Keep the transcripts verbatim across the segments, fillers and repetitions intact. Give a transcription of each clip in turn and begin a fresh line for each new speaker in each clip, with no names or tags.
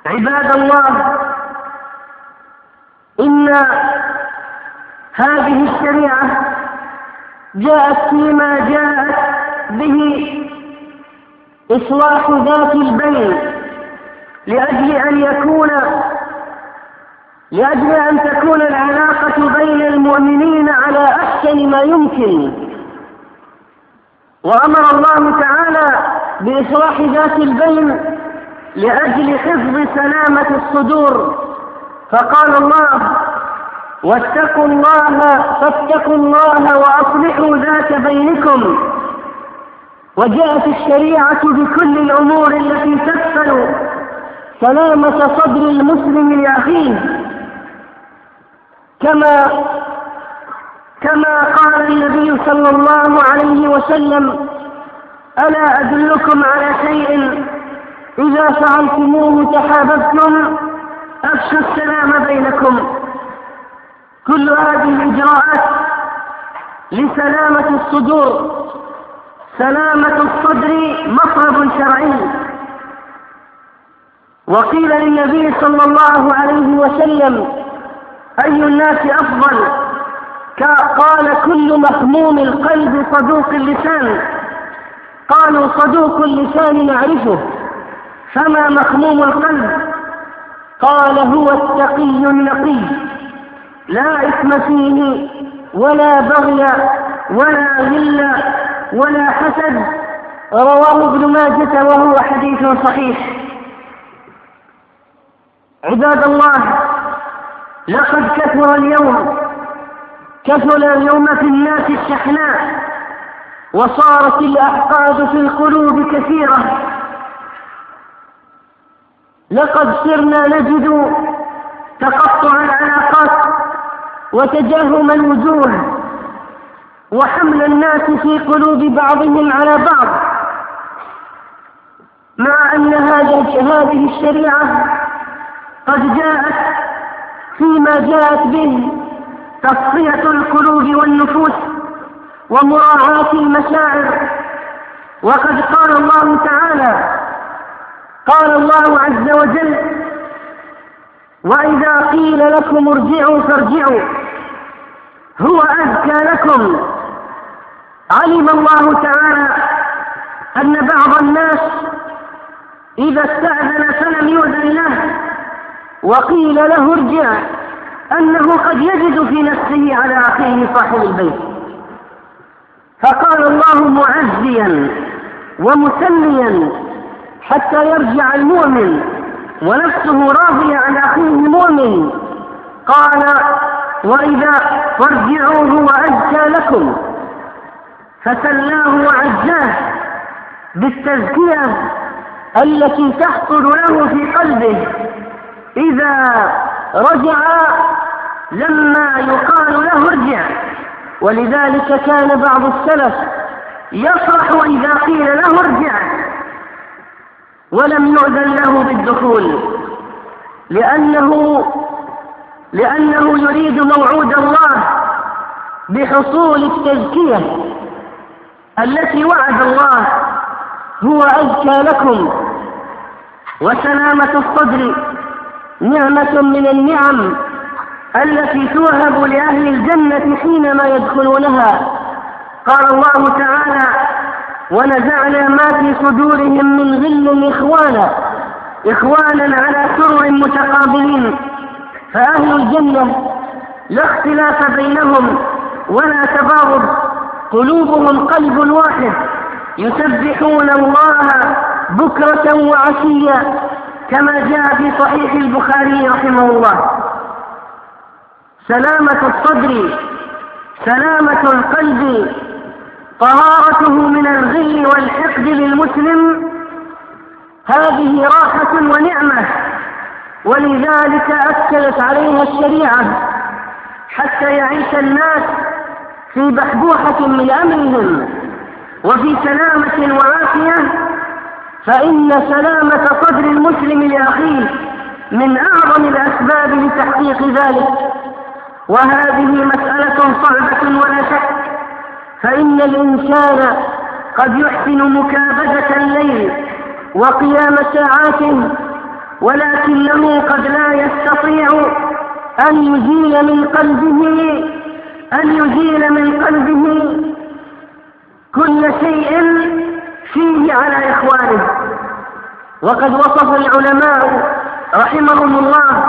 عباد الله، إن هذه الشريعة جاءت فيما جاءت به إصلاح ذات البين، لأجل أن يكون لأجل أن تكون العلاقة بين المؤمنين على أحسن ما يمكن. وأمر الله تعالى بإصلاح ذات البين لأجل حفظ سلامة الصدور، فقال الله: واتقوا الله فاتقوا الله وأصلحوا ذات بينكم. وجاءت الشريعة بكل الأمور التي تكفل سلامة صدر المسلم لأخيه، كما كما قال النبي صلى الله عليه وسلم: ألا أدلكم على شيء إذا فعلتموه تحاببتم، أفشوا السلام بينكم. كل هذه الإجراءات لسلامة الصدور. سلامة الصدر مطلب شرعي. وقيل للنبي صلى الله عليه وسلم: أي الناس أفضل؟ قال: كل مخموم القلب صدوق اللسان. قالوا: صدوق اللسان نعرفه، فما مخموم القلب؟ قال: هو التقي النقي، لا إثم فيه ولا بغي ولا غل ولا حسد. رواه ابن ماجه وهو حديث صحيح. عباد الله، لقد كثر اليوم كثر اليوم في الناس الشحناء، وصارت الأحقاد في القلوب كثيرة. لقد صرنا نجد تقطع العلاقات وتجاهم الوجوه وحمل الناس في قلوب بعضهم على بعض، مع أن هذه الشريعة قد جاءت فيما جاءت به تصفية القلوب والنفوس ومراعاة المشاعر. وقد قال الله تعالى: قال الله عز وجل: وإذا قيل لكم ارجعوا فارجعوا هو أزكى لكم. علم الله تعالى أن بعض الناس إذا استأذن فلم يؤذن له وقيل له ارجع، أنه قد يجد في نفسه على أخيه صاحب البيت، فقال الله معزيا ومسليا حتى يرجع المؤمن ونفسه راضية عن أخيه المؤمن. قال: وإذا فارجعوه وأزكى لكم، فسلاه وعزاه بالتزكية التي تحصل له في قلبه إذا رجع لما يقال له ارجع. ولذلك كان بعض السلف يفرح إذا قيل له ارجع ولم يؤذن له بالدخول، لأنه لأنه يريد موعود الله بحصول التزكية التي وعد الله: هو أزكى لكم. وسلامة الصدر نعمة من النعم التي توهب لأهل الجنة حينما يدخلونها. قال الله تعالى: ونزعنا ما في صدورهم من غل إخوانا إخوانا على سرر متقابلين. فأهل الجنة لا اختلاف بينهم ولا تباغض، قلوبهم قلب واحد، يسبحون الله بكرة وعشيا، كما جاء في صحيح البخاري رحمه الله. سلامة الصدر، سلامة القلب، طهارته من الغل والحقد للمسلم، هذه راحة ونعمة، ولذلك أكدت عليها الشريعة حتى يعيش الناس في بحبوحة من أمرهم وفي سلامة وعافية. فإن سلامة صدر المسلم لأخيه من أعظم الأسباب لتحقيق ذلك، وهذه مسألة صعبة ولا شك، فإن الإنسان قد يحسن مكابدة الليل وقيام ساعاته ولكنه قد لا يستطيع أن يزيل من قلبه أن يزيل من قلبه كل شيء فيه على إخوانه. وقد وصف العلماء رحمهم الله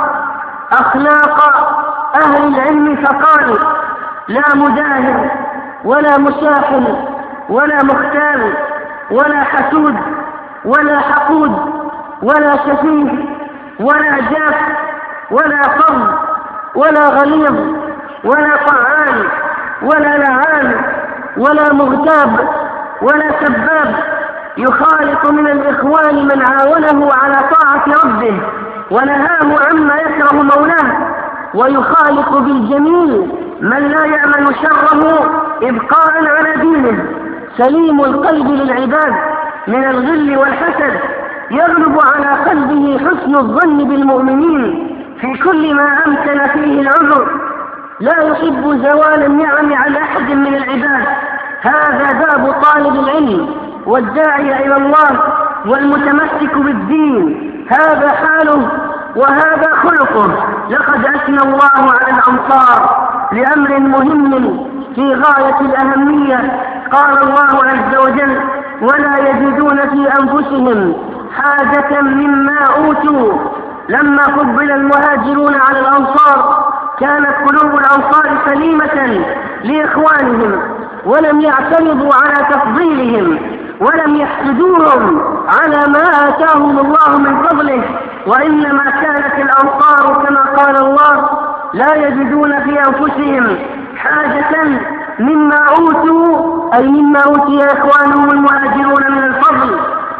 أخلاق أهل العلم فقالوا: لا مداهن ولا مشاحن ولا مختال ولا حسود ولا حقود ولا سفيه ولا جاف ولا فظ ولا غليظ ولا طعان ولا لعان ولا مغتاب ولا سباب، يخالط من الإخوان من عاونه على طاعة ربه ونهاه عما يكره مولاه، ويخالط بالجميل من لا يأمن شره إبقاء على دينه، سليم القلب للعباد من الغل والحسد، يغلب على قلبه حسن الظن بالمؤمنين في كل ما أمكن فيه العذر، لا يحب زوال النعم عن أحد من العباد. هذا داب طالب العلم والداعي إلى الله والمتمسك بالدين، هذا حاله وهذا خلقه. لقد أثنى الله على الأنصار لأمر مهم في غاية الأهمية. قال الله عز وجل: ولا يجدون في أنفسهم حاجة مما أوتوا. لما فضل المهاجرون على الأنصار كانت قلوب الأنصار سليمة لإخوانهم، ولم يعترضوا على تفضيلهم ولم يحسدوهم على ما آتاهم الله من فضله، وإنما كانت الأنصار كما قال الله: لا يجدون في أنفسهم حاجة مما أوتوا، أي مما أوتي إخوانهم المهاجرون من الفضل،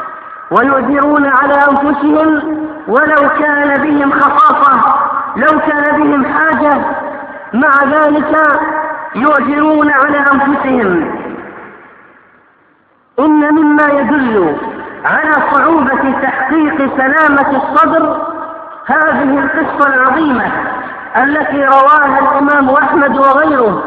ويؤثرون على أنفسهم ولو كان بهم خصاصة، لو كان بهم حاجة، مع ذلك يؤثرون على أنفسهم. إن مما يدل على صعوبة تحقيق سلامة الصدر هذه القصة العظيمة التي رواها الإمام أحمد وغيره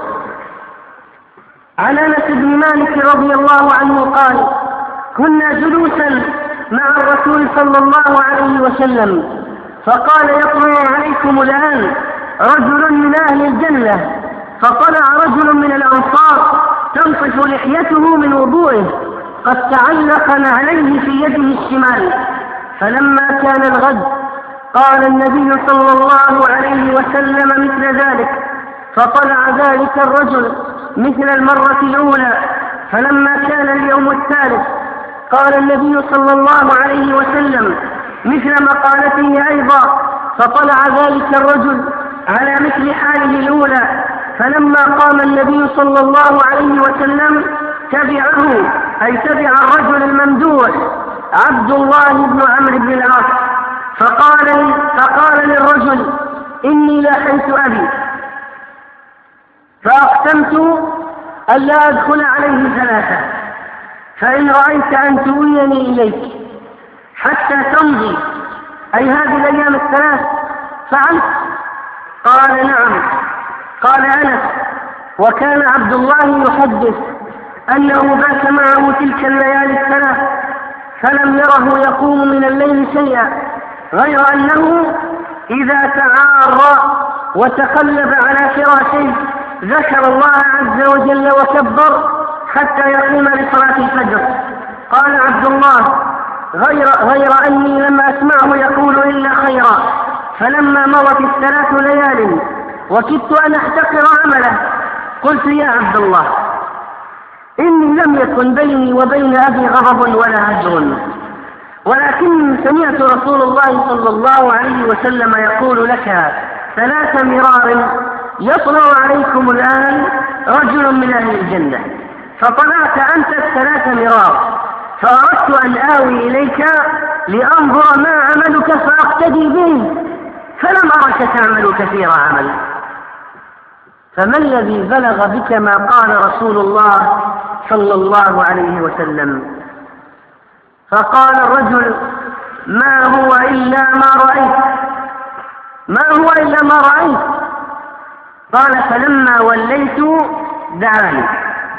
عن أنس بن مالك رضي الله عنه قال: كنا جلوسا مع الرسول صلى الله عليه وسلم فقال: يطلع عليكم الآن رجل من أهل الجنة. فطلع رجل من الأنصار تنطف لحيته من وضوئه قد تعلق نعليه في يده الشمال. فلما كان الغد قال النبي صلى الله عليه وسلم مثل ذلك، فطلع ذلك الرجل مثل المرة الأولى. فلما كان اليوم الثالث قال النبي صلى الله عليه وسلم مثل مقالته أيضا، فطلع ذلك الرجل على مثل حاله الأولى. فلما قام النبي صلى الله عليه وسلم تبعه، أي تبع الرجل الممدوح عبد الله بن عمرو بن العاص، فقال, فقال للرجل: إني لاحيت أبي فأقسمت أن لا أدخل عليه ثلاثة، فإن رأيت أن تؤويني إليك حتى تمضي، أي هذه الأيام الثلاث، فعلت؟ قال: نعم. قال أنس: وكان عبد الله يحدث أنه بات معه تلك الليالي الثلاث فلم يره يقوم من الليل شيئا، غير أنه إذا تعار وتقلب على فراشه ذكر الله عز وجل وكبر حتى يقوم لصلاة الفجر. قال عبد الله: غير, غير أني لم أسمعه يقول إلا خيرا. فلما مضت الثلاث ليال وكدت أن أحتقر عمله قلت: يا عبد الله، إني لم يكن بيني وبين أبي غضب ولا هجر، ولكن سمعت رسول الله صلى الله عليه وسلم يقول لك ثلاث مرار: يطلع عليكم الآن رجل من أهل الجنة. فطلعت أنت الثلاث مرار، فأردت أن آوي إليك لأنظر ما عملك فأقتدي به، فلم أرك تعمل كثير عمل. فما الذي بلغ بك ما قال رسول الله صلى الله عليه وسلم؟ فقال الرجل: ما هو إلا ما رأيت، ما هو إلا ما رأيت. قال: فلما وليت دعاني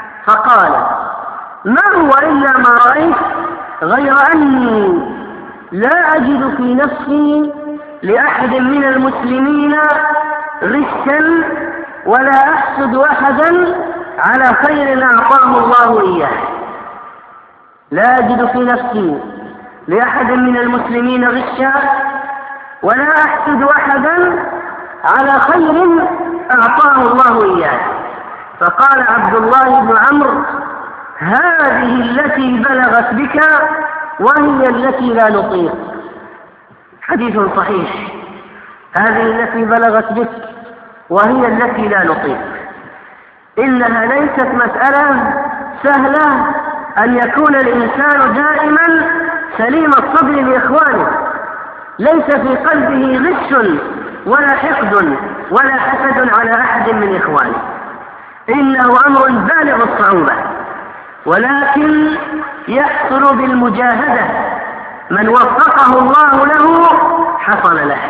فقال: ما هو إلا ما رأيت، غير أني لا أجد في نفسي لأحد من المسلمين غشا ولا أحسد أحدا على خير أعطاه الله إياه. لا أجد في نفسي لأحد من المسلمين غشا ولا أحسد أحدا على خير أعطاه الله إياه. فقال عبد الله بن عمرو: هذه التي بلغت بك وهي التي لا نطيق. حديث صحيح. هذه التي بلغت بك وهي التي لا نطيق. إنها ليست مسألة سهلة أن يكون الإنسان دائما سليم الصدر لإخوانه، ليس في قلبه غش ولا حقد ولا حسد على أحد من إخوانه، إنه أمر بالغ الصعوبة، ولكن يحصل بالمجاهدة. من وفقه الله له حصل له.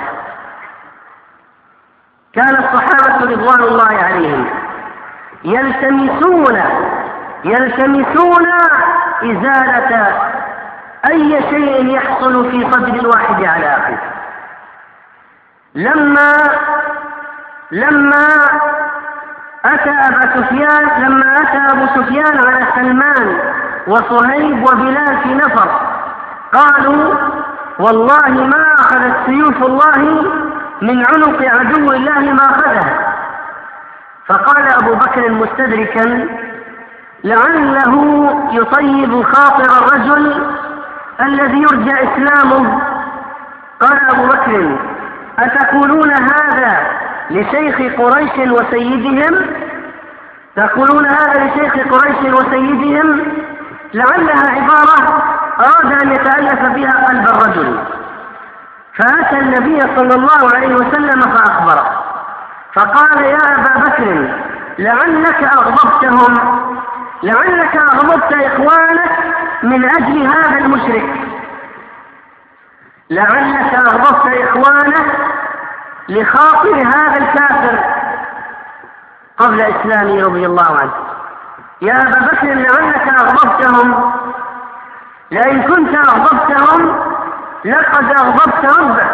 كان الصحابة رضوان الله عليهم يلتمسون يلتمسون إزالة أي شيء يحصل في صدر الواحد على أخيه. لما لما أتى أبا سفيان لما أتى أبو سفيان على سلمان وصهيب وبلال في نفر، قالوا: والله ما أخذت سيوف الله من عنق عدو الله ما أخذها. فقال أبو بكر مستدركا: لعله يطيب خاطر الرجل الذي يرجى إسلامه. قال أبو بكر: أتقولون هذا لشيخ قريش وسيدهم؟ تقولون هذا لشيخ قريش وسيدهم؟ لعلها عبارة أراد أن يتألف بها قلب الرجل. فأتى النبي صلى الله عليه وسلم فأخبره، فقال: يا أبا بكر، لعلك أغضبتهم لعلك أغضبت إخوانك من أجل هذا المشرك لعلك أغضبت إخوانك لخاطر هذا الكافر قبل إسلامه رضي الله عنه. يا أبا بكر، لعلك أغضبتهم، لئن كنت أغضبتهم لقد أغضبت ربك.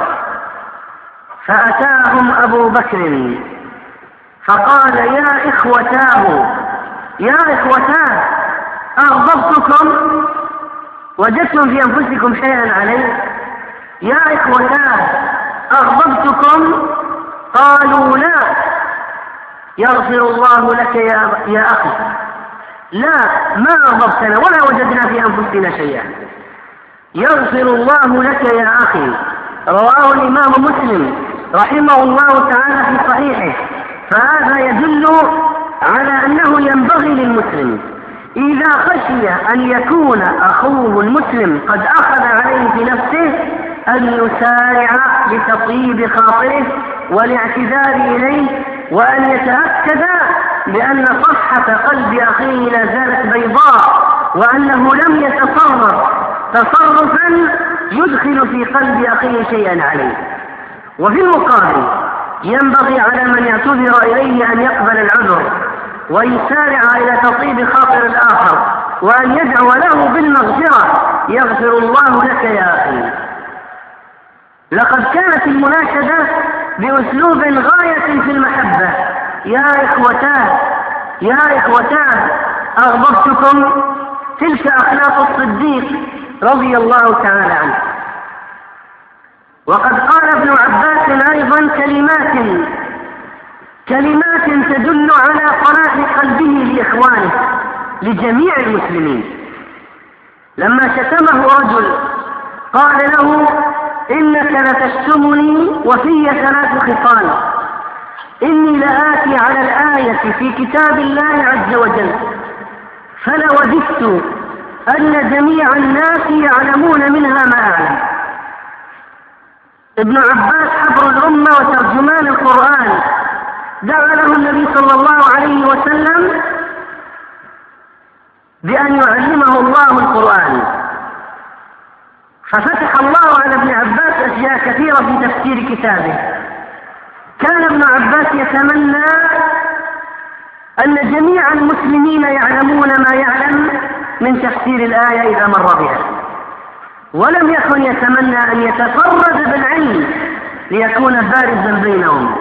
فأتاهم أبو بكر فقال: يا إخوتاه يا إخوتاه أغضبتكم؟ وجدتم في أنفسكم شيئا عليه؟ يا إخوتاه أغضبتكم؟ قالوا: لا. يغفر الله لك يا, يا أخي. لا، ما أغضبتنا ولا وجدنا في أنفسنا شيئا. يغفر الله لك يا أخي. رواه الإمام مسلم رحمه الله تعالى في صحيحه. فهذا يدل على أنه ينبغي للمسلم إذا خشي أن يكون أخوه المسلم قد أخذ عليه بنفسه أن يسارع لتطيب خاطره والاعتذار إليه، وأن يتأكد بأن صفحة قلب أخيه لا زالت بيضاء، وأنه لم يتصرف تصرفا يدخل في قلب أخيه شيئا عليه. وفي المقابل ينبغي على من يعتذر إليه أن يقبل العذر ويسارع إلى تطيب خاطر الآخر، وأن يدعو له بالمغفرة: يغفر الله لك يا أخي. لقد كانت المناشدة بأسلوب غاية في المحبة: يا إخوتاه يا إخوتاه أغضبتكم. تلك أخلاق الصديق رضي الله تعالى عنه. وقد قال ابن عباس أيضا كلمات كلمات تدل على صلاح قلبه لإخوانه لجميع المسلمين. لما شتمه رجل قال له: إنك لتشتمني وفي ثلاث خصال: إني لآتي على الآية في كتاب الله عز وجل فلوددت أن جميع الناس يعلمون منها ما أعلم. ابن عباس حبر الأمة وترجمان القرآن دعا له النبي صلى الله عليه وسلم بأن يعلمه الله القرآن، ففتح الله على ابن عباس أشياء كثيرة في تفسير كتابه. كان ابن عباس يتمنى أن جميع المسلمين يعلمون ما يعلم من تفسير الآية إذا مر بها، ولم يكن يتمنى أن يتفرد بالعلم ليكون بارزا بينهم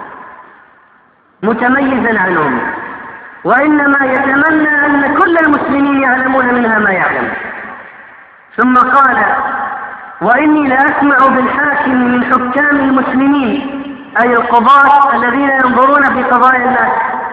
متميزا عنهم، وإنما يتمنى أن كل المسلمين يعلمون منها ما يعلم. ثم قال: وإني لأسمع بالحاكم من حكام المسلمين، أي القضاة الذين ينظرون في قضايا الناس،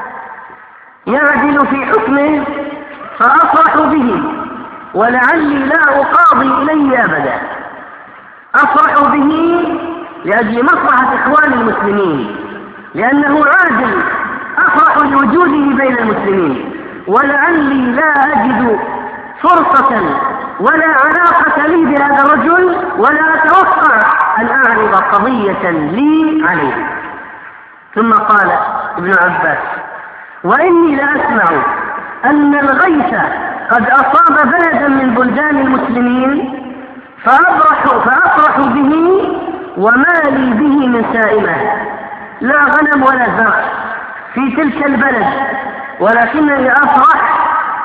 يعدل في حكمه فأفرح به، ولعلي لا أقاضي إليه أبدا. أفرح به لأجل مصلحة إخوان المسلمين، لأنه عادل، أفرح لوجوده بين المسلمين، ولعلي لا أجد فرصة ولا علاقة لي بهذا الرجل، ولا أتوقع أن أعرض قضية لي عليه. ثم قال ابن عباس: وإني لأسمع أن الغيث قد أصاب بلدا من بلدان المسلمين، فأفرح, فأفرح به وما لي به من سائمة، لا غنم ولا زرع في تلك البلد، ولكنني أفرح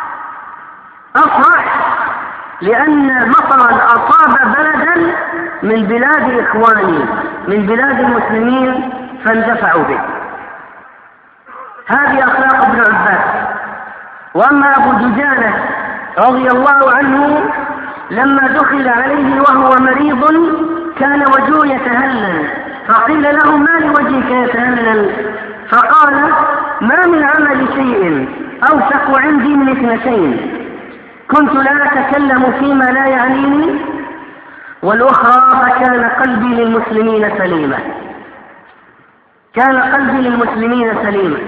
أفرح لأن مطرا أصاب بلدا من بلاد إخواني من بلاد المسلمين فاندفعوا به. هذه أخلاق ابن عباس. وأما أبو دجانة رضي الله عنه لما دخل عليه وهو مريض كان وجهه يتهلل، فقيل له: ما لوجهك يتهلل؟ فقال: ما من عمل شيء أوثق عندي من اثنتين، كنت لا أتكلم فيما لا يعنيني، والأخرى فكان قلبي للمسلمين سليما. كان قلبي للمسلمين سليما.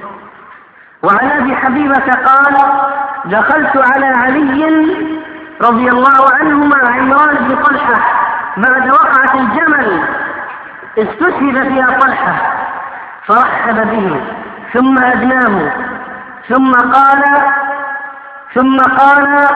وعن أبي حبيبة قال: دخلت على علي رضي الله عنه مع عمران بن طلحة بعد وقعة الجمل استشهد فيها طلحة، فرحب به ثم أدناه ثم قال ثم قال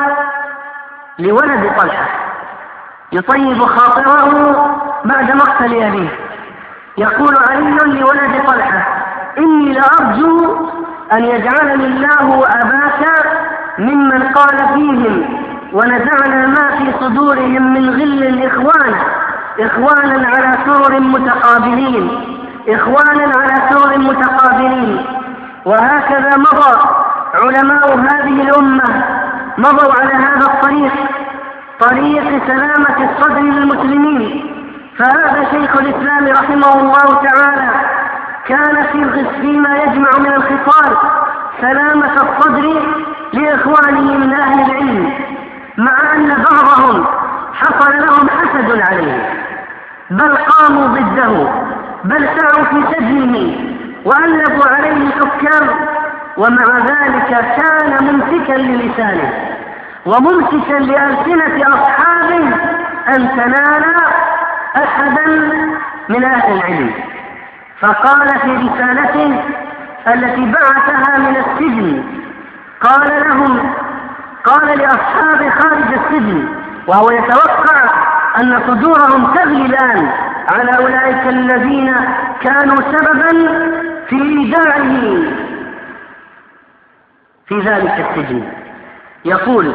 لولد طلحة يطيب خاطره بعد مقتل أبيه، يقول علي لولد طلحة: إني لأرجو أن يجعلني الله أباك ممن قال فيهم: ونزعنا ما في صدورهم من غل إخوانا إخوانا على سرر متقابلين إخوانا على سرر متقابلين. وهكذا مضى علماء هذه الأمة، مضوا على هذا الطريق، طريق سلامة الصدر للمسلمين. فهذا شيخ الإسلام رحمه الله تعالى كان في فيما يجمع من الخصال سلامة الصدر لإخوانه من أهل العلم، مع أن بعضهم حصل لهم حسد عليه، بل قاموا ضده، بل سعوا في سجنه وألبوا عليه الحكام، ومع ذلك كان ممسكا للسانه وممسكا لألسنة أصحابه أن تنال أحدا من أهل العلم. فقال في رسالته التي بعثها من السجن، قال لهم قال لأصحاب خارج السجن، وهو يتوقع أن صدورهم تغلي الآن على أولئك الذين كانوا سببا في إيداعه في ذلك السجن. يقول: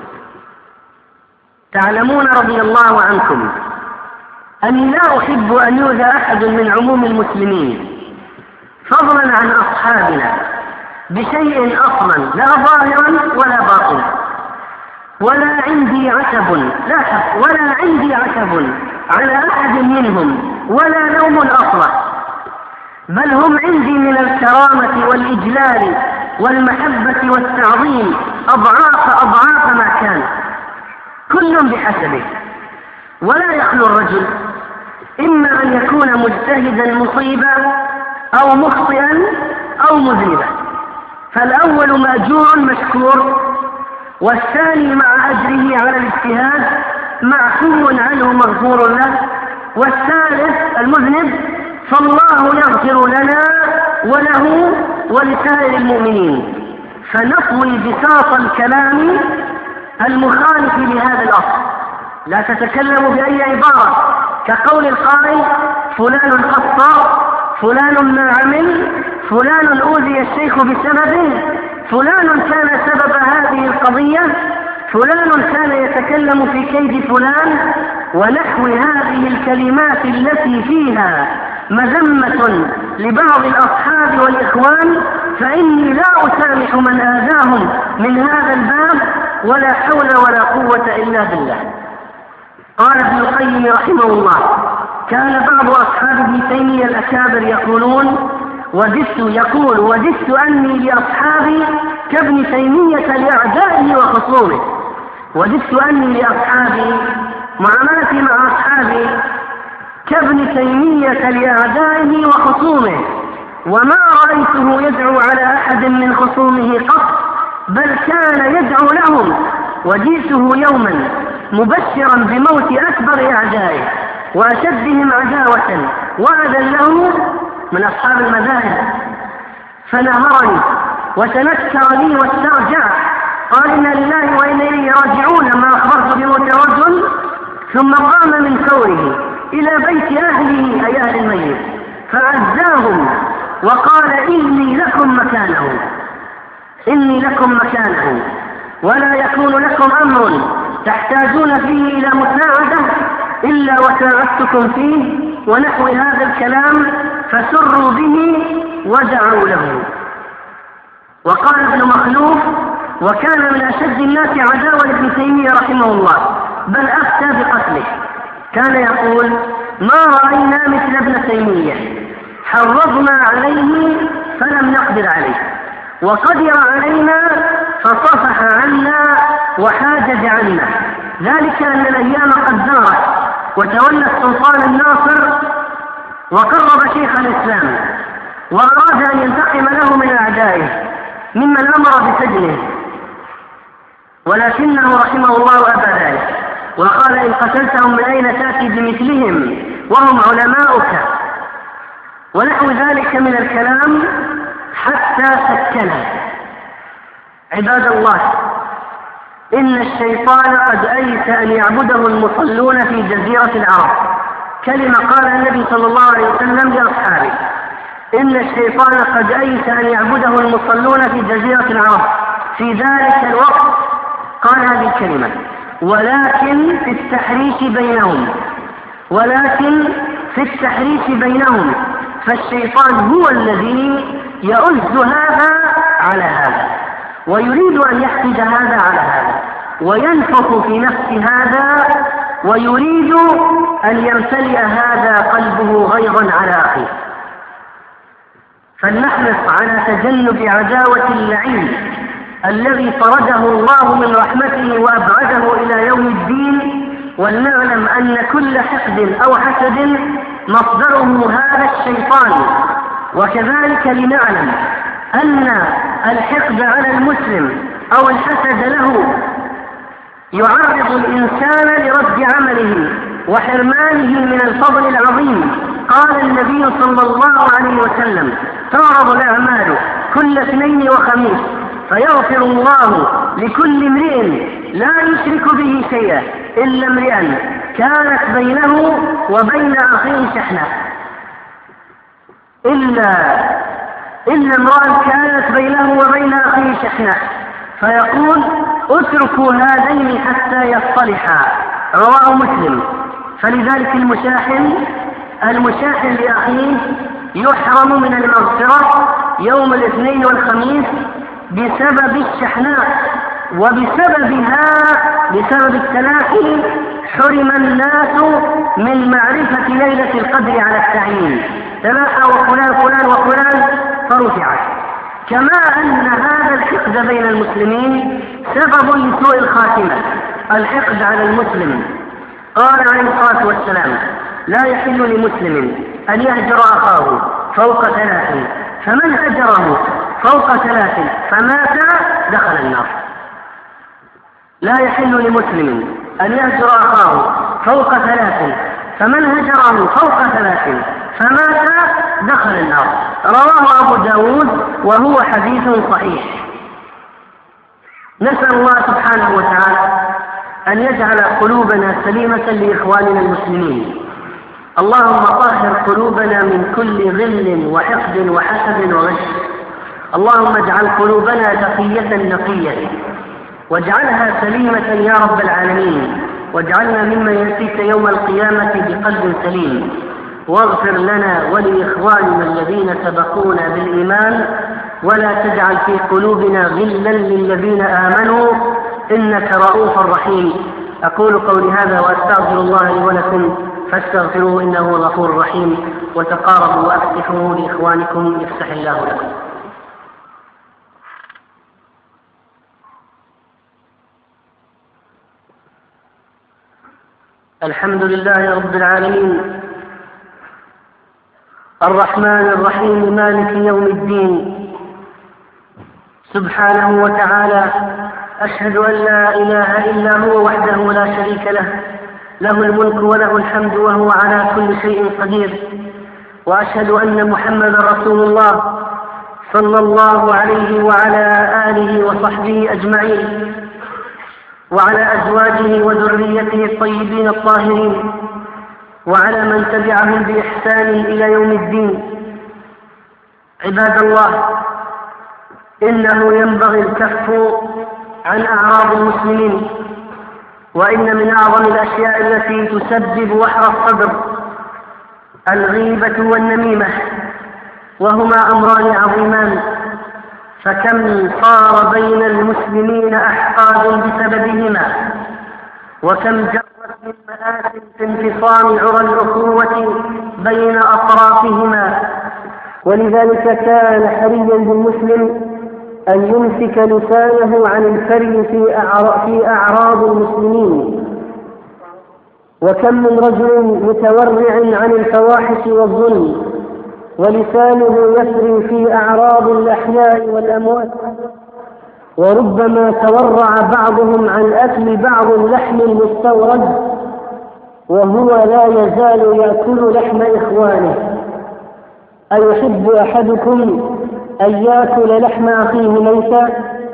تعلمون رضي الله عنكم أني لا أحب أن يؤذى أحد من عموم المسلمين، فضلا عن أصحابنا، بشيء أصلا لا ظاهرا ولا باطنا، ولا عندي عتب لا حب ولا عندي عتب على أحد منهم ولا لوم أصلا، بل هم عندي من الكرامة والإجلال والمحبة والتعظيم أضعاف أضعاف ما كان، كل بحسبه. ولا يخلو الرجل إما أن يكون مجتهدا مصيبا أو مخطئا أو مذنبا، فالأول مأجور مشكور، والثاني مع أجره على الاجتهاد معفو عنه مغفور له، والثالث المذنب فالله يغفر لنا وله ولسائر المؤمنين. فنطوي بساط الكلام المخالف لهذا الأصل، لا تتكلم بأي عبارة كقول القائل: فلان خطأ، فلان ما عمل، فلان أوذي الشيخ بسببه، فلان كان سبب هذه القضية، فلان كان يتكلم في كيد فلان ونحو هذه الكلمات التي فيها مذمة لبعض الأصحاب والإخوان، فإني لا أسامح من آذاهم من هذا الباب، ولا حول ولا قوة إلا بالله. قال ابن القيم رحمه الله: كان بعض أصحاب ابن تيمية الأكابر يقولون وددت يقول وددت أني لأصحابي كابن تيمية لأعدائه وخصومه. وددت أني لأصحابي معاملتي مع أصحابي كابن تيمية لأعدائه وخصومه، وما رأيته يدعو على أحد من خصومه قط، بل كان يدعو لهم. وجئته يوما مبشرا بموت أكبر أعدائه وأشدهم عداوة وأذله من أصحاب المذاهب، فنهرني وتنكر لي واسترجع، قال: إنا لله وإنا إليه راجعون. ما أخبرت بموت رجل ثم قام من كوره إلى بيت أهله أي أهل الميت فعزاهم وقال: إني لكم مكانه إني لكم مكانه ولا يكون لكم أمر تحتاجون فيه إلى مساعدة إلا وساعدتكم فيه، ونحو هذا الكلام، فسروا به ودعوا له. وقال ابن مخلوف: وكان من أشد الناس عداوة لابن تيمية رحمه الله، بل أفتى بقتله. كان يقول: ما رأينا مثل ابن تيمية، حرضنا عليه فلم نقدر عليه، وقدر علينا فصفح عنا وحاجز عنا، ذلك أن الأيام قد دارت وتولى السلطان الناصر وقرب شيخ الإسلام وأراد أن ينتقم له من أعدائه ممن أمر بسجنه، ولكنه رحمه الله أبى ذلك وقال: إن قتلتهم من أين تأتي بمثلهم وهم علماؤك، ونحو ذلك من الكلام حتى سكنه. عباد الله، إن الشيطان قد أيس أن يعبده المصلون في جزيرة العرب، كلمة قال النبي صلى الله عليه وسلم لأصحابه: إن الشيطان قد أيس أن يعبده المصلون في جزيرة العرب. في ذلك الوقت قال هذه الكلمة: ولكن في التحريش بينهم ولكن في التحريش بينهم فالشيطان هو الذي يؤز هذا على هذا، ويريد أن يحسد هذا على هذا، وينفخ في نفس هذا، ويريد أن يمتلئ هذا قلبه غيظا على أخيه. فلنحرص على تجنب عداوة اللعين الذي طرده الله من رحمته وأبعده إلى يوم الدين، ولنعلم أن كل حقد أو حسد مصدره هذا الشيطان. وكذلك لنعلم أن الحقد على المسلم أو الحسد له يعرض الإنسان لرد عمله وحرمانه من الفضل العظيم. قال النبي صلى الله عليه وسلم: تعرض الأعمال كل اثنين وخميس فيغفر الله لكل امرئ لا يشرك به شيئا إلا امرئا كانت بينه وبين أخيه شحنة إلا إلا امرأ كانت بينه وبين أخيه شحنة، فيقول: اتركوا هذين حتى يصطلحا. رواه مسلم. فلذلك المشاحن المشاحن لأخيه يحرم من المغفرة يوم الاثنين والخميس بسبب الشحناء، وبسببها بسبب التلاحي حرم الناس من معرفة ليلة القدر على التعيين، تلاحى وفلان فلان وفلان فرفعت. كما أن هذا الحقد بين المسلمين سبب لسوء الخاتمة، الحقد على المسلم. قال عليه الصلاة والسلام: لا يحل لمسلم أن يهجر أخاه فوق ثلاث، فمن هجره فوق ثلاث فمات دخل النار. لا يحل لمسلم أن يهجر أخاه فوق ثلاث، فمن هجره فوق ثلاث فمات دخل النار. رواه أبو داود وهو حديث صحيح. نسأل الله سبحانه وتعالى أن يجعل قلوبنا سليمة لإخواننا المسلمين. اللهم طهر قلوبنا من كل غل وحقد وحسد وغش. اللهم اجعل قلوبنا تقية نقية. واجعلها سليمة يا رب العالمين، واجعلنا ممن يأتيك يوم القيامة بقلب سليم، واغفر لنا ولإخواننا الذين سبقونا بالإيمان، ولا تجعل في قلوبنا غلا للذين آمنوا إنك رؤوف رحيم. أقول قولي هذا وأستغفر الله لي ولكم فاستغفروه إنه غفور رحيم، وتقاربوا وأفتحوا لإخوانكم يفتح الله لكم. الحمد لله رب العالمين، الرحمن الرحيم، مالك يوم الدين، سبحانه وتعالى. أشهد أن لا إله إلا هو وحده لا شريك له، له الملك وله الحمد وهو على كل شيء قدير. وأشهد أن محمدا رسول الله صلى الله عليه وعلى آله وصحبه أجمعين، وعلى أزواجه وذريته الطيبين الطاهرين، وعلى من تبعهم بإحسان إلى يوم الدين. عباد الله، إنه ينبغي الكف عن أعراض المسلمين، وإن من أعظم الأشياء التي تسبب وحر الصدر الغيبة والنميمة، وهما أمران عظيمان، فكم صار بين المسلمين أحقاد بسببهما، وكم جرت من مآسٍ في انفصام عرى الأخوة بين أطرافهما. ولذلك كان حريا بالمسلم أن يمسك لسانه عن الفري في أعراض المسلمين. وكم من رجل متورع عن الفواحش والظلم ولسانه يسري في أعراض الأحياء والأموات، وربما تورع بعضهم عن أكل بعض اللحم المستورد وهو لا يزال يأكل لحم إخوانه. أيحب أحدكم أن يأكل لحم أخيه ميتا؟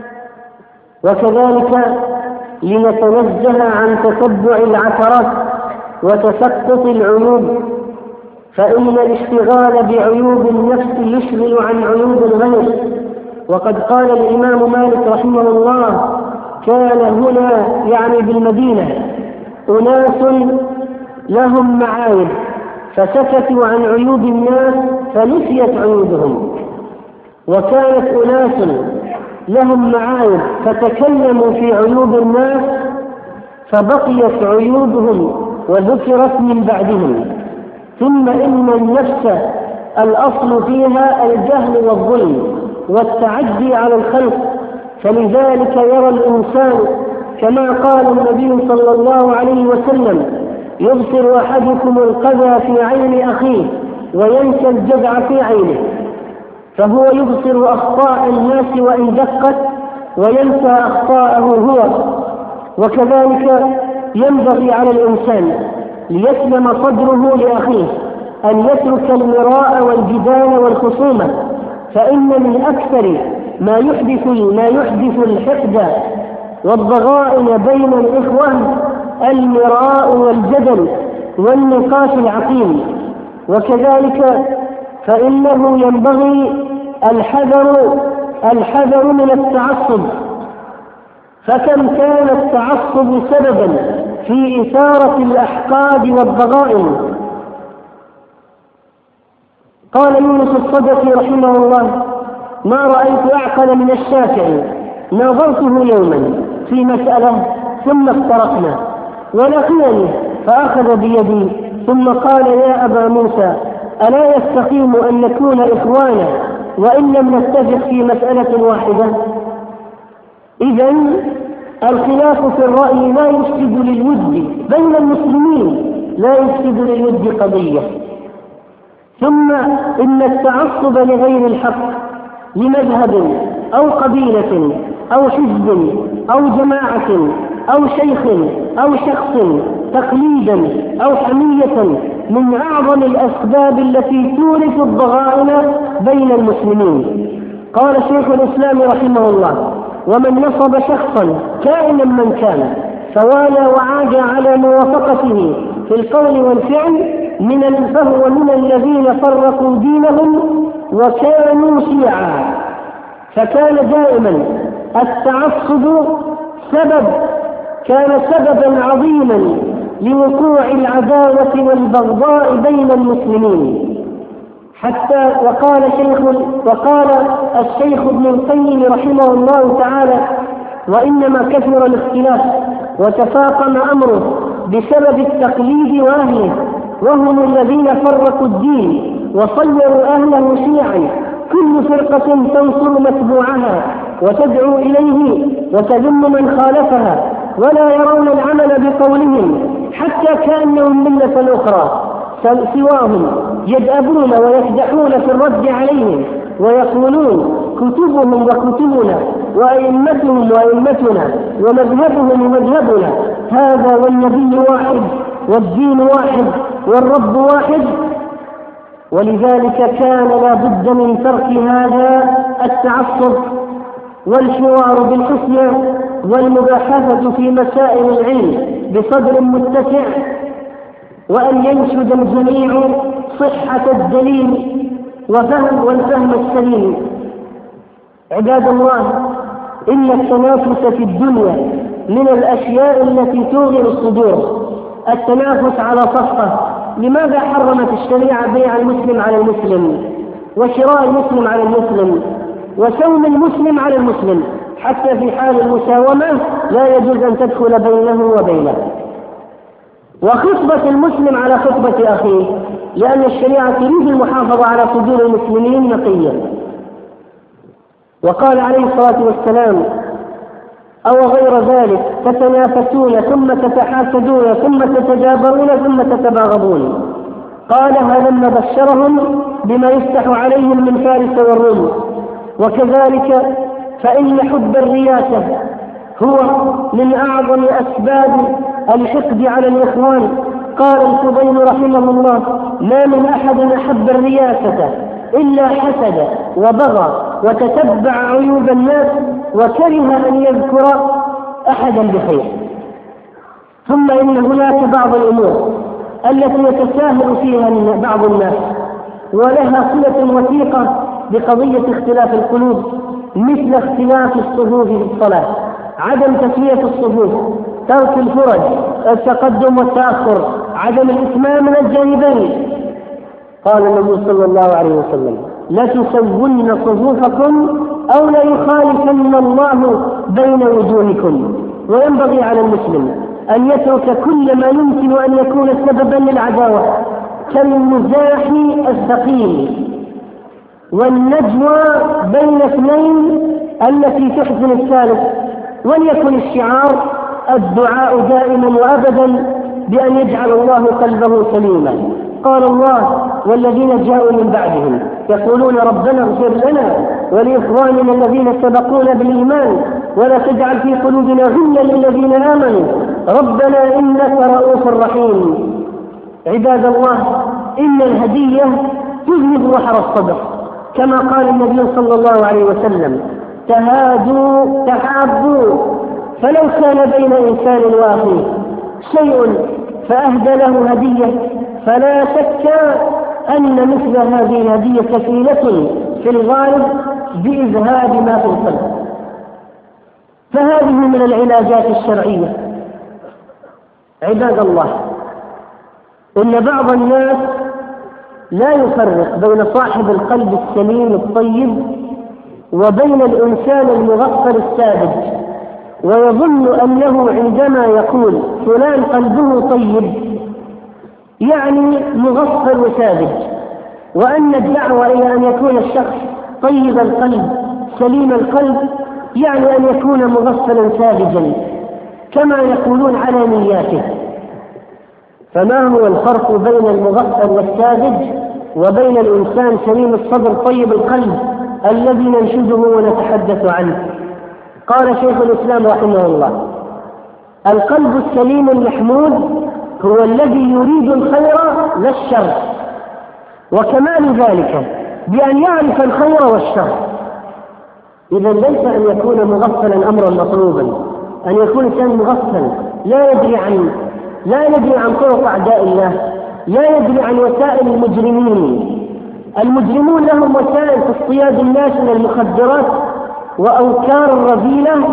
وكذلك لنتنزه عن تتبع العثرات وتسقط العيوب، فإن الاشتغال بعيوب النفس يشغل عن عيوب الغير. وقد قال الإمام مالك رحمه الله: كان هنا يعني بالمدينة أناس لهم معايب فسكتوا عن عيوب الناس فنسيت عيوبهم، وكانت أناس لهم معايب فتكلموا في عيوب الناس فبقيت عيوبهم وذكرت من بعدهم. ثم إن النفس الأصل فيها الجهل والظلم والتعدي على الخلق، فلذلك يرى الإنسان كما قال النبي صلى الله عليه وسلم: يبصر أحدكم القذى في عين أخيه وينسى الجدع في عينه، فهو يبصر أخطاء الناس وإن دقت وينسى أخطاءه هو. وكذلك ينبغي على الإنسان ليسلم صدره لأخيه أن يترك المراء والجدال والخصومة، فإن من أكثر ما يحدث ما يحدث الحقد والضغائن بين الإخوة المراء والجدل والنقاش العقيم. وكذلك فإنه ينبغي الحذر الحذر من التعصب، فكم كان التعصب سببا في إثارة الأحقاد والضغائن. قال يونس الصدفي رحمه الله: ما رأيت أعقل من الشافعي، ناظرته يوما في مسألة ثم افترقنا ولقيني فأخذ بيدي ثم قال: يا أبا موسى، ألا يستقيم أن نكون إخوانا وإن لم نتفق في مسألة واحدة؟ إذن الخلاف في الرأي لا يفسد للود بين المسلمين، لا يفسد للود قضية. ثم إن التعصب لغير الحق لمذهب أو قبيلة أو حزب أو جماعة أو شيخ أو شخص تقليدا أو حمية من أعظم الأسباب التي تورث الضغائن بين المسلمين. قال شيخ الإسلام رحمه الله: ومن نصب شخصا كائنا من كان فوالى وعاد على موافقته في القول والفعل من فهو من الذين فرقوا دينهم وكانوا شيعا. فكان دائما التعصب
سبب كان سببا عظيما لوقوع العداوة والبغضاء بين المسلمين. حتى وقال شيخ وقال الشيخ ابن القيم رحمه الله تعالى: وإنما كثر الاختلاف وتفاقم أمره بسبب التقليد وأهله، وهم الذين فرقوا الدين وصيروا أهله شيعا، كل فرقة تنصر متبوعها وتدعو إليه وتذم من خالفها، ولا يرون العمل بقولهم، حتى كأنهم ملة أخرى سواهم، يدأبون ويفدحون في الرد عليهم ويقولون: كتبهم وكتبنا، وأئمتهم وأئمتنا، ومذهبهم ومذهبنا، هذا والنبي واحد، والدين واحد، والرب واحد. ولذلك كان لا بد من ترك هذا التعصب والحوار بالحسنى والمباحثة في مسائل العلم بصدر متسع، وأن ينشد الجميع صحة الدليل وفهم والفهم السليم. عباد الله، إن التنافس في الدنيا من الأشياء التي توغر الصدور. التنافس على صفقة. لماذا حرمت الشريعة بيع المسلم على المسلم، وشراء المسلم على المسلم، وسوم المسلم على المسلم؟ حتى في حال المساومة لا يجوز أن تدخل بينه وبينه. وخطبة المسلم على خطبة أخيه، لأن الشريعة تريد المحافظة على صدور المسلمين نقيا. وقال عليه الصلاة والسلام: أو غير ذلك تتنافسون ثم تتحاسدون ثم تتجابرون ثم تتباغضون. قالها لما بشرهم بما يفتح عليهم من فارس والروم. وكذلك فإن حب الرياسة هو من أعظم أسباب الحقد على الإخوان. قال الفضيل رحمه الله: ما من أحد أحب الرياسة إلا حسد وبغى وتتبع عيوب الناس وكره أن يذكر أحدا بخير. ثم إن هناك بعض الأمور التي يتساهل فيها بعض الناس ولها صلة وثيقة بقضية اختلاف القلوب، مثل اختلاف الصفوف في الصلاة، عدم تسوية الصفوف، ترك الفرج، التقدم والتأخر، عدم الإتمام من الجانبين. قال النبي صلى الله عليه وسلم: لتسون صفوفكم أو ليخالفن الله بين وجوهكم. وينبغي على المسلم أن يترك كل ما يمكن أن يكون سببا للعداوة، كالمزاح الثقيل والنجوى بين اثنين التي تحزن الثالث. وليكن الشعار الدعاء دائما وأبدا بأن يجعل الله قلبه سليما. قال الله: والذين جاءوا من بعدهم يقولون ربنا اغفر لنا ولإخواننا الذين سبقونا بالإيمان ولا تجعل في قلوبنا غلا للذين آمنوا ربنا إنك رؤوف رحيم. عباد الله، إن الهدية تذهب وحر الصدر، كما قال النبي صلى الله عليه وسلم: تهادوا تحابوا. فلو كان بين إنسان واخيه شيء فأهدى له هدية، فلا شك أن مثل هذه الهدية كفيلة في الغالب بإذهاب ما في القلب. فهذه من العلاجات الشرعية. عباد الله، إن بعض الناس لا يفرق بين صاحب القلب السليم الطيب وبين الإنسان المغفل الساذج، ويظن أنه عندما يقول فلان قلبه طيب يعني مغفل وساذج، وأن الدعوة إلى أن يكون الشخص طيب القلب سليم القلب يعني أن يكون مغفلا ساذجا كما يقولون على نياته. فما هو الفرق بين المغفل والساذج وبين الإنسان سليم الصدر طيب القلب الذي ننشده ونتحدث عنه؟ قال شيخ الإسلام رحمه الله: القلب السليم المحمود هو الذي يريد الخير لا الشر، وكمال ذلك بأن يعرف الخير والشر. إذا ليس أن يكون مغفلا أمرا مطلوبا، أن يكون إنسان مغفل لا يدري عن لا يدري عن طرق أعداء الله، لا يدري عن وسائل المجرمين. المجرمون لهم وسائل في اصطياد الناس من المخدرات وأوكار الرذيلة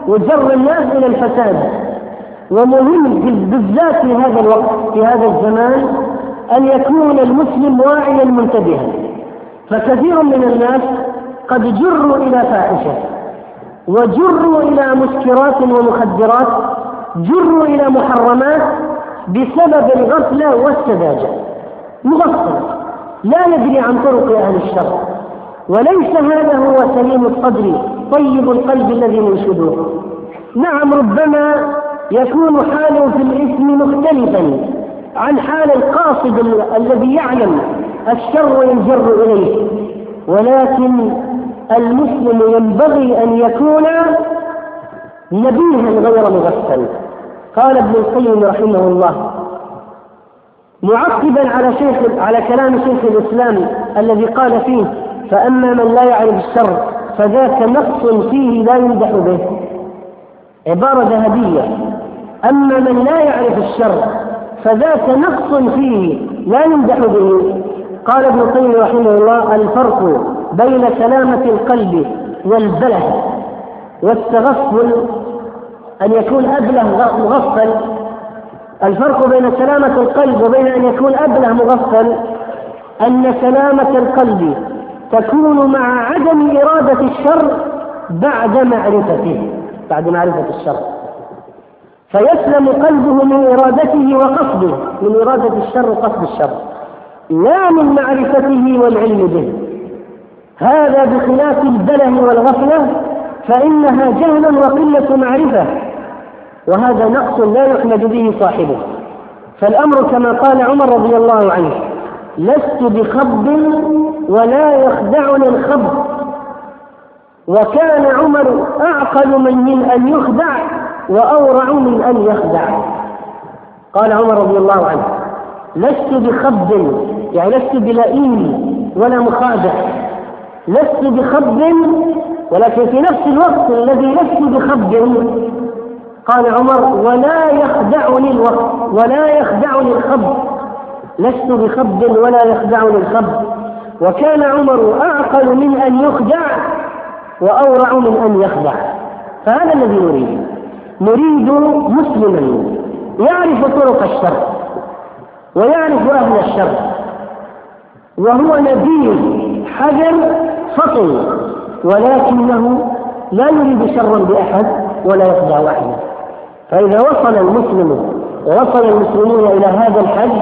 وجر الناس إلى الفساد. ومهم بالذات في هذا الوقت في هذا الزمان أن يكون المسلم واعيا منتبها، فكثير من الناس قد جروا إلى فاحشة، وجروا إلى مسكرات ومخدرات، جروا إلى محرمات بسبب الغفلة والسذاجة. مغفل لا يدري عن طرق أهل الشر، وليس هذا هو سليم الصدر طيب القلب الذي ينشده. نعم، ربما يكون حاله في الإثم مختلفا عن حال القاصد الذي يعلم الشر وينجر إليه، ولكن المسلم ينبغي أن يكون نبيها غير مغفل. قال ابن القيم رحمه الله معقبا على شيخ على كلام شيخ الإسلام الذي قال فيه: فأما من لا يعرف الشر فذاك نقص فيه لا يمدح به. عبارة ذهبية: أما من لا يعرف الشر فذاك نقص فيه لا يمدح به. قال ابن القيم رحمه الله: الفرق بين سلامة القلب والبله والتغفل أن يكون أبله مغفل. الفرق بين سلامة القلب وبين أن يكون أبله مغفل أن سلامة القلب تكون مع عدم إرادة الشر بعد معرفته بعد معرفة الشر، فيسلم قلبه من إرادته وقصده، من إرادة الشر وقصد الشر، لا من معرفته والعلم به. هذا بخلاف البله والغفلة، فإنها جهل وقلة معرفة، وهذا نقص لا يحمد به صاحبه. فالأمر كما قال عمر رضي الله عنه: لست بخب ولا يخدعني الخب. وكان عمر أعقل من, من أن يخدع وأورع من أن يخدع. قال عمر رضي الله عنه: لست بخب، يعني لست بلئيم ولا مخادع، لست بخب، ولكن في نفس الوقت الذي لست بخب قال عمر: ولا يخدعني الوقت ولا يخدعني الخب. لست بخب ولا يخدعني الخب. وكان عمر أعقل من أن يخدع وأورع من أن يخدع. فهذا الذي نريد، نريد مسلما يعرف طرق الشر ويعرف أهل الشر، وهو نبي حذر فطن، ولكنه لا يريد شرا بأحد ولا يخدع أحدا. فإذا وصل المسلم ووصل المسلمون إلى هذا الحد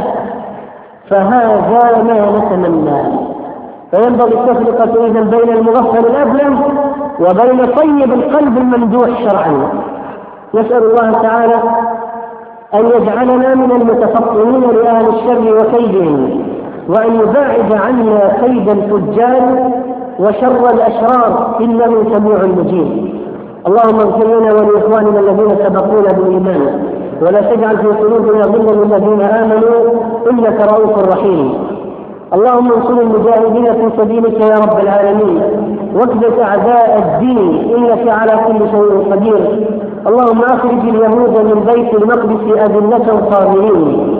فهذا ما نتمنى. فينبغي التفرقة إذن بين المغفل الأبلم وبين طيب القلب الممدوح شرعا. نسأل الله تعالى أن يجعلنا من المتفطنين لأهل الشر وكيدهم، وأن يباعد عنا كيد الفجار وشر الأشرار، إنه سميع مجيب. اللهم اغفر لنا ولإخواننا الذين سبقونا بالإيمان، ولا تجعل في قلوبنا غلا للذين آمنوا إنك رؤوف رحيم. اللهم انصر المجاهدين في سبيلك يا رب العالمين، واكبت أعداء الدين إنك على كل شيء قدير. اللهم أخرج اليهود من بيت المقدس أذلة صاغرين.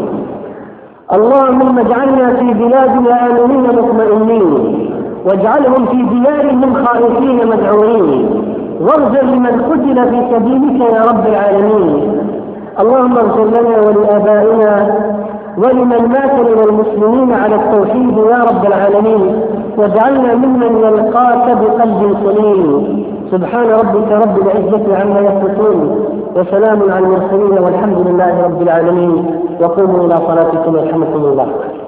اللهم اجعلنا في بلادنا آمنين مطمئنين، واجعلهم في ديارهم خائفين مدعوين، واغفر لمن قتل في سبيلك يا رب العالمين. اللهم اغفر لنا ولآبائنا ولمن مات من المسلمين على التوحيد يا رب العالمين، واجعلنا ممن يلقاك بقلب سليم. سبحان ربك رب العزة عما يصفون، وسلام على المرسلين، والحمد لله رب العالمين. وقوموا إلى صلاتكم يرحمكم الله.